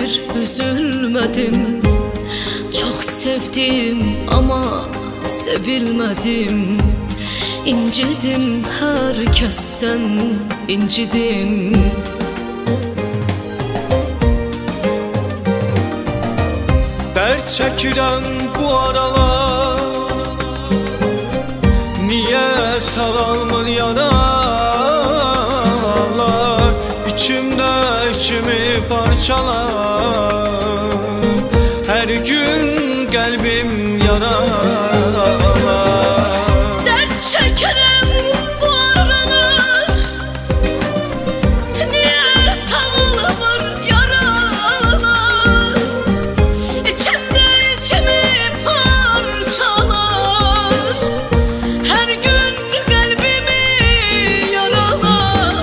bir üzülmedim. Çok sevdim ama sevilmedim. İncidim, herkesten incidim. Dert çəkirəm bu aralar, niye sağalmır yaralar? İçimde içimi parçalar, her gün kalbim yaralar. Dert çekerim bu aralar, niye sağlamır yaralar? İçimde içimi parçalar, her gün kalbimi yaralar.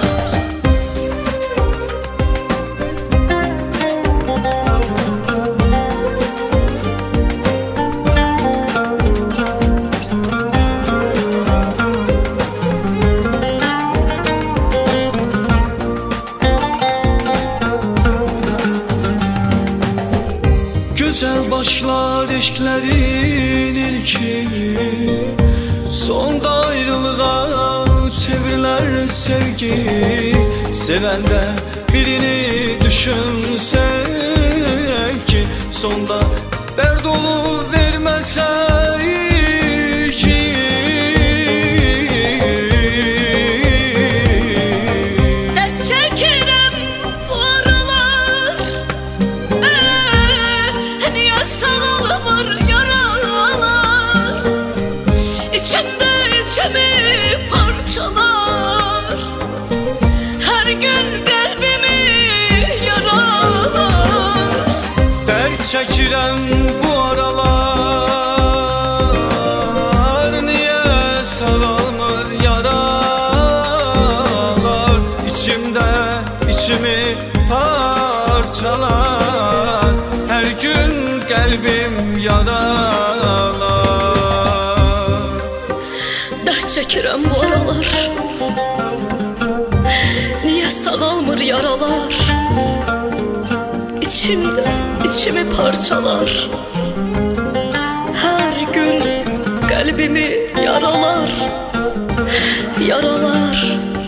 Güzel başlar eşklerin ilki, sonda ayrılığa çevriler sevgi. Seven de birini düşünsek ki, sonda dert olu vermezsek ki. Dert çekerim bu aralar, niye sağlamır yaralar? İçimde içimi parçalar, her gün kalbimi yaralar. Dert çəkirəm bu aralar, niye sağalmır yaralar? İçimde içimi parçalar, her gün kalbim yaralar. Dert çekerim bu aralar, niye sağalmır yaralar? İçimde içimi parçalar, her gün kalbimi yaralar. Yaralar.